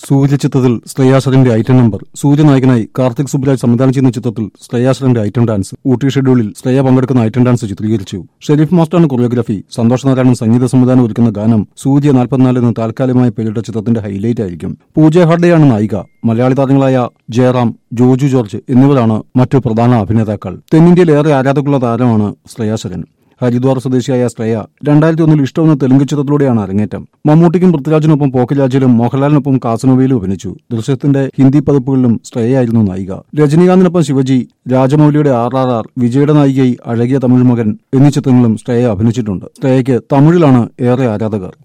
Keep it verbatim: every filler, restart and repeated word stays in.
സൂര്യ ചിത്രത്തിൽ ശ്രേയാസറിന്റെ item number. സൂര്യ നായകനായി കാർത്തിക് സുബ്രാജ് സംവിധാനം ചെയ്യുന്ന ചിത്രത്തിൽ ശ്രേയാസറിന്റെ ഐറ്റം ഡാൻസ്. ഊട്ടി ഷെഡ്യൂളിൽ ശ്രേയ പങ്കെടുക്കുന്ന ഐറ്റം ഡാൻസ് ചിത്രീകരിച്ചു. ഷെരീഫ് മാസ്റ്ററാണ് കൊറിയോഗ്രാഫി. സന്തോഷ് നാരായണൻ സംഗീത സംവിധാനം ഒരുക്കുന്ന ഗാനം സൂര്യ നാൽപ്പത്തിനാല് എന്ന് താൽക്കാലികമായി പേരിട്ട ചിത്രത്തിന്റെ ഹൈലൈറ്റ് ആയിരിക്കും. പൂജ ഹർഡയാണ് നായിക. മലയാളി താരങ്ങളായ ജയറാം, ജോജു ജോർജ് എന്നിവരാണ് മറ്റു പ്രധാന അഭിനേതാക്കൾ. തെന്നിന്ത്യയിൽ ഏറെ ആരാധകരുള്ള താരമാണ് ശ്രേയാസരൻ. ഹരിദ്വാർ സ്വദേശിയായ ശ്രേയ രണ്ടായിരത്തി ഒന്നിൽ ഇഷ്ടമെന്ന തെലുങ്ക് ചിത്രത്തിലൂടെയാണ് അരങ്ങേറ്റം. മമ്മൂട്ടിക്കും പൃഥ്വിരാജിനൊപ്പം പോക്കിരാജിലും മോഹൻലാലിനൊപ്പം കാസനോവയിലും അഭിനയിച്ചു. ദൃശ്യത്തിന്റെ ഹിന്ദി പതിപ്പുകളിലും ശ്രേയയായിരുന്നു നായിക. രജനീകാന്തിനൊപ്പം ശിവജി, രാജമൌലിയുടെ ആർ ആർ ആർ, വിജയുടെ നായികയായി അഴകിയ തമിഴ് മകൻ എന്നീ ചിത്രങ്ങളും ശ്രേയ അഭിനയിച്ചിട്ടുണ്ട്. ശ്രേയയ്ക്ക് തമിഴിലാണ് ഏറെ ആരാധകർ.